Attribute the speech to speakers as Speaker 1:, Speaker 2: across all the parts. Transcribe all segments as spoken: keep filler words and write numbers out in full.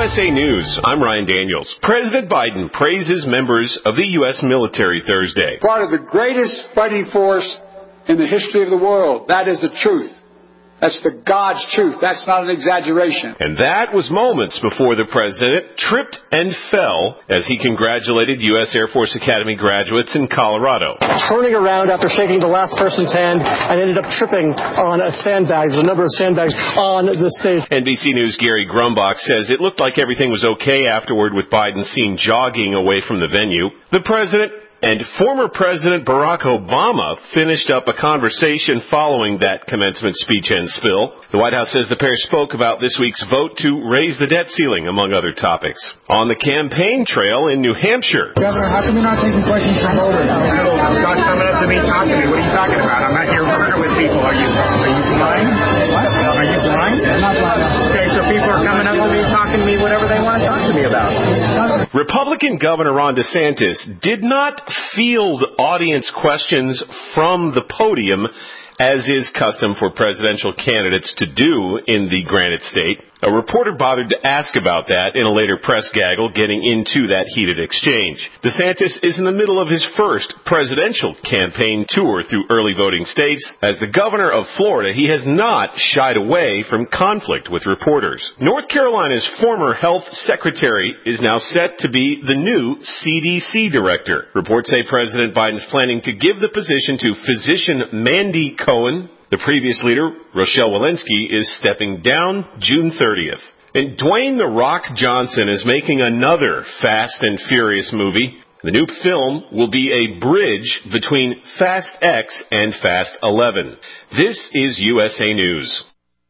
Speaker 1: S A News, I'm Ryan Daniels. President Biden praises members of the U S military Thursday.
Speaker 2: Part of the greatest fighting force in the history of the world. That is the truth. That's the God's truth. That's not an exaggeration.
Speaker 1: And that was moments before the president tripped and fell as he congratulated U S Air Force Academy graduates in Colorado.
Speaker 3: Turning around after shaking the last person's hand and ended up tripping on a sandbag. There's a number of sandbags on the stage.
Speaker 1: N B C News' Gary Grumbach says it looked like everything was okay afterward, with Biden seen jogging away from the venue. The president and former President Barack Obama finished up a conversation following that commencement speech and spill. The White House says the pair spoke about this week's vote to raise the debt ceiling, among other topics. On the campaign trail in New Hampshire.
Speaker 4: Governor, how come you're not taking questions from voters? Stop coming up to me, talking to me. What are you talking about? I'm not here working with people. Are you, are you blind? What? Are you blind? I'm not blind. Okay, so people are coming up to me, talking to me, whatever they want to talk to me about.
Speaker 1: Republican Governor Ron DeSantis did not field audience questions from the podium, as is custom for presidential candidates to do in the Granite State. A reporter bothered to ask about that in a later press gaggle, getting into that heated exchange. DeSantis is in the middle of his first presidential campaign tour through early voting states. As the governor of Florida, he has not shied away from conflict with reporters. North Carolina's former health secretary is now set to be the new C D C director. Reports say President Biden is planning to give the position to physician Mandy Cohen. The previous leader, Rochelle Walensky, is stepping down June thirtieth. And Dwayne "The Rock" Johnson is making another Fast and Furious movie. The new film will be a bridge between Fast X and Fast eleven. This is U S A News.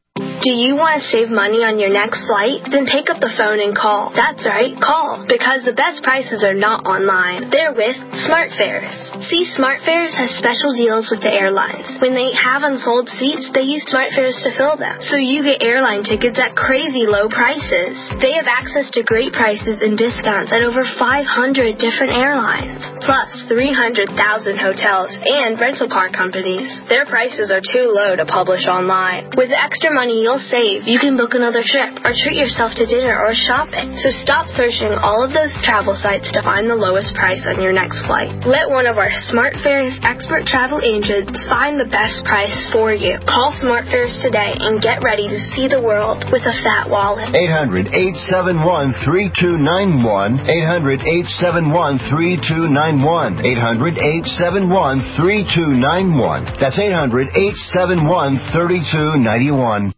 Speaker 5: Do you want to save money on your next flight? Then pick up the phone and call. That's right, call. Because the best prices are not online. They're with SmartFares. See, SmartFares has special deals with the airlines. When they have unsold seats, they use SmartFares to fill them. So you get airline tickets at crazy low prices. They have access to great prices and discounts at over five hundred different airlines. Plus three hundred thousand hotels and rental car companies. Their prices are too low to publish online. With the extra money you'll save, you can book another trip or treat yourself to dinner or shopping. So stop searching all of those travel sites to find the lowest price on your next flight. Let one of our SmartFares expert travel agents find the best price for you. Call SmartFares today and get ready to see the world with a fat wallet.
Speaker 6: eight hundred, eight seven one, three two nine one. eight hundred, eight seven one, three two nine one. eight hundred, eight seven one, three two nine one. That's eight hundred, eight seven one, three two nine one.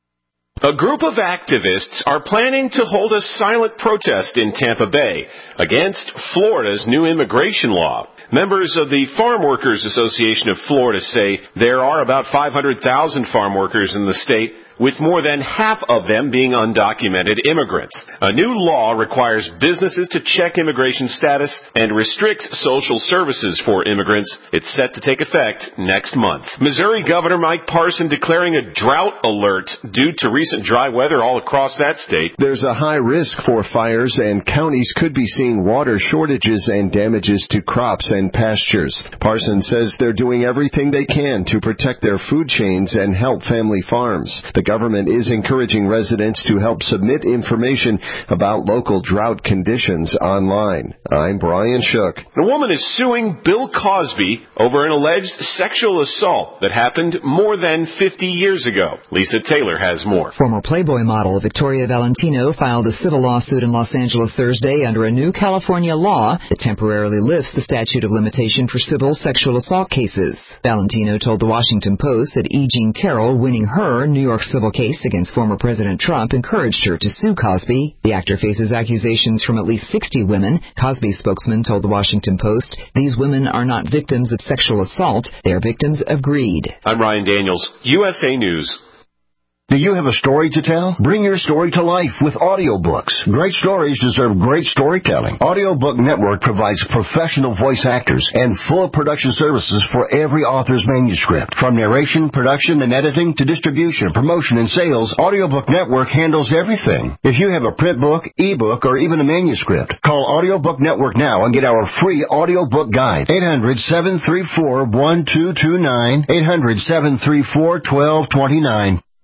Speaker 1: A group of activists are planning to hold a silent protest in Tampa Bay against Florida's new immigration law. Members of the Farm Workers Association of Florida say there are about five hundred thousand farm workers in the state, with more than half of them being undocumented immigrants. A new law requires businesses to check immigration status and restricts social services for immigrants. It's set to take effect next month. Missouri Governor Mike Parson declaring a drought alert due to recent dry weather all across that state.
Speaker 7: There's a high risk for fires, and counties could be seeing water shortages and damages to crops and pastures. Parson says they're doing everything they can to protect their food chains and help family farms. The government is encouraging residents to help submit information about local drought conditions online. I'm Brian Shook.
Speaker 1: A woman is suing Bill Cosby over an alleged sexual assault that happened more than fifty years ago. Lisa Taylor has more.
Speaker 8: Former Playboy model Victoria Valentino filed a civil lawsuit in Los Angeles Thursday under a new California law that temporarily lifts the statute of limitation for civil sexual assault cases. Valentino told the Washington Post that E. Jean Carroll, winning her New York civil case against former President Trump, encouraged her to sue Cosby. The actor faces accusations from at least sixty women. Cosby's spokesman told the Washington Post, "These women are not victims of sexual assault. They are victims of greed."
Speaker 1: I'm Ryan Daniels, U S A News.
Speaker 6: Do you have a story to tell? Bring your story to life with audiobooks. Great stories deserve great storytelling. Audiobook Network provides professional voice actors and full production services for every author's manuscript. From narration, production, and editing to distribution, promotion, and sales, Audiobook Network handles everything. If you have a print book, ebook, or even a manuscript, call Audiobook Network now and get our free audiobook guide. eight hundred, seven three four, one two two nine. eight hundred, seven three four, one two two nine.